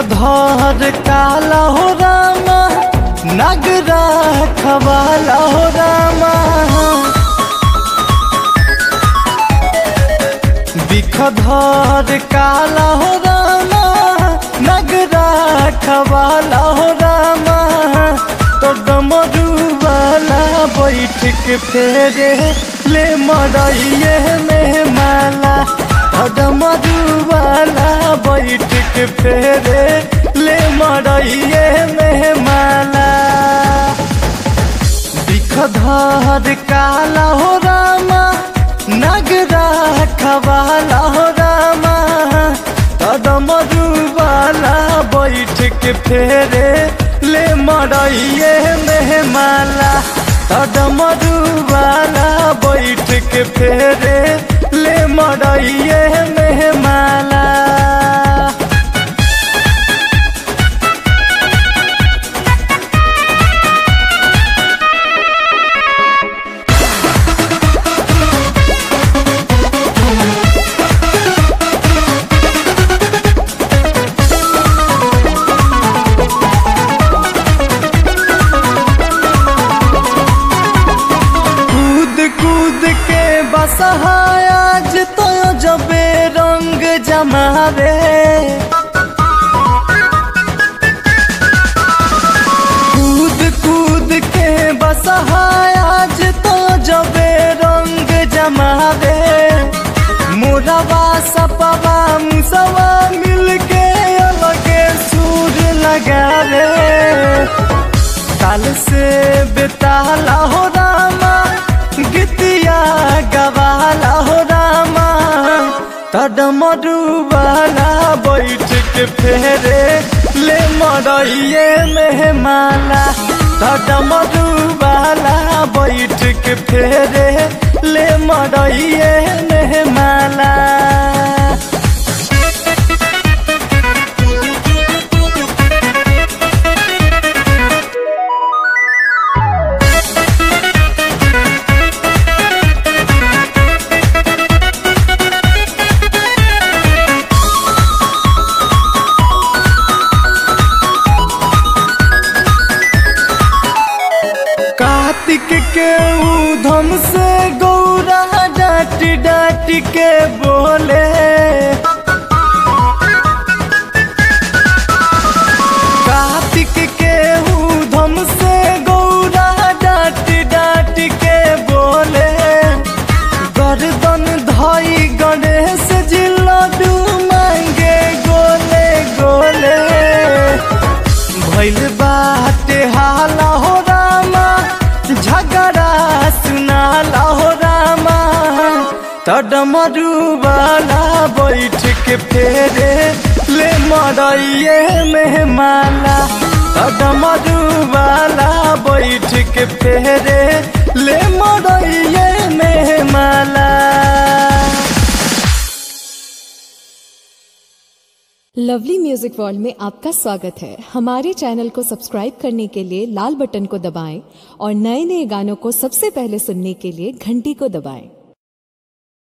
बिखधर काला हो रामा, नगरा खवाला हो रामा। बिखधर काला हो रामा, नगरा खवाला हो रामा। तो डमरू वाला बैठ के फेरे ले मरइये में माला। डमरू वाला बैठ के फेरे ले मरइये में माला। बिखधर काला हो रामा, नगरा खवाला हो रामा। डमरू वाला बैठ के फेरे ले मरइये में माला। डमरू वाला बैठ के फेरे ले मरइये में माला। कूद के बसहाज तो जबे रंग जमावे। कूद के बसहाज तो जबे रंग जमावे। मोरवा सपवा मुसवा मिलके अलगे सुर लगावे। ताल से बेताला हो रामा, गीतिया गवाला हो रामा। डमरू वाला बैठ के फेरे ले मरइये में माला। डमरू वाला बैठ के फेरे ले मरइये में माला। कार्तिक के उधम से गौरा डांट डांट के बोले। कार्तिक के उधम से गौरा डांट डांट के बोले। गर्दन धई गणेश जी लड्डू मांगे गोले गोले। भइल बाटे हाला हो रामा, झगड़ा सुनाला हो रामा। डमरू वाला बैठ के फेरे ले मरइये में माला। डमरू वाला बैठ के फेरे ले मरइये में माला। लवली म्यूजिक वर्ल्ड में आपका स्वागत है। हमारे चैनल को सब्सक्राइब करने के लिए लाल बटन को दबाएं और नए नए गानों को सबसे पहले सुनने के लिए घंटी को दबाएं।